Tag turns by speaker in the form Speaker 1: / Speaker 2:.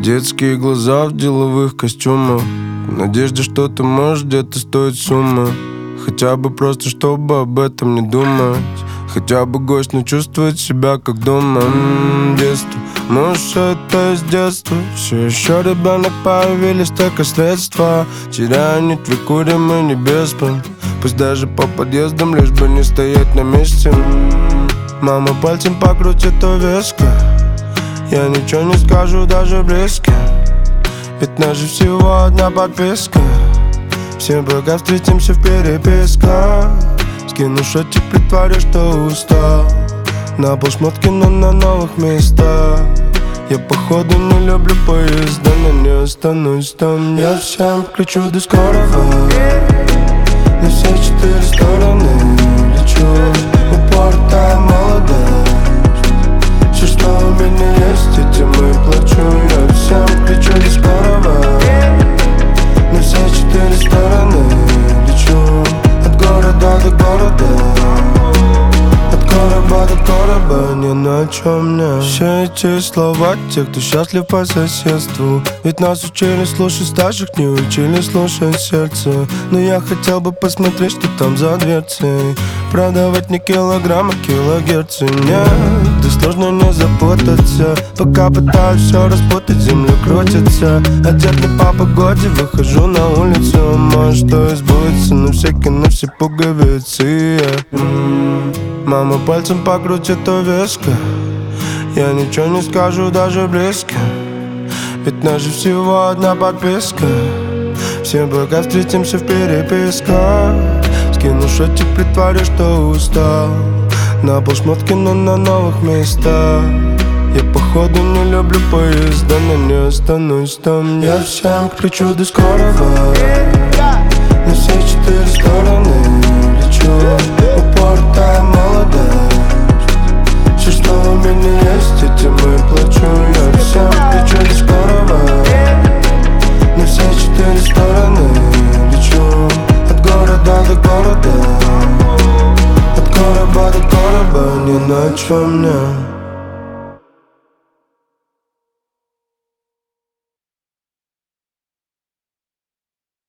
Speaker 1: Детские глаза в деловых костюмах, в надежде, что ты можешь где-то стоить суммы. Хотя бы просто, чтобы об этом не думать. Хотя бы гость, но чувствовать себя как дома. Детство, может, это с детства. Все еще ребенок, появились только средства. Теряя нить, выкурим и не беспон. Пусть даже по подъездам, лишь бы не стоять на месте. Мама пальцем покрутит увеска. Я ничего не скажу даже близко. Ведь нас же всего одна подписка. Всем пока встретимся в переписках. Скину шотик, притворю, что устал. На пол шмотки, но на новых местах. Я походу не люблю поезда, но не останусь там. Я всем кричу до скорого. На все 4 стороны лечу. Упоротая молодость. Все, что у меня есть, этим и плачу. Я всем кричу до скорого. На все 4 стороны лечу. От города до города. От короба до короба, ни на чем не. Все эти слова тех, кто счастлив по соседству. Ведь нас учили слушать старших, не учили слушать сердце. Но я хотел бы посмотреть, что там за дверцей. Продавать не килограмм, а килогерцы. Нет, и сложно не запутаться. Пока пытаюсь все распутать, земля крутится. Одетый по погоде, выхожу на улицу. Может, что и сбудется, но на все пуговицы. Мама пальцем покрутит увеска. Я ничего не скажу даже близко. Ведь нас же всего одна подписка. Всем пока встретимся в переписках. Скину шотик, притворю, что устал. На пол шмотки, но на новых местах. Я походу не люблю поезда, но не останусь там. Я всем кричу до скорого. На все 4 стороны лечу. Упоротая молодость. Все, что у меня есть, этим и плачу. Я всем кричу до скорого. На все 4 стороны лечу. От города до города. От короба до короба, ни на чем не.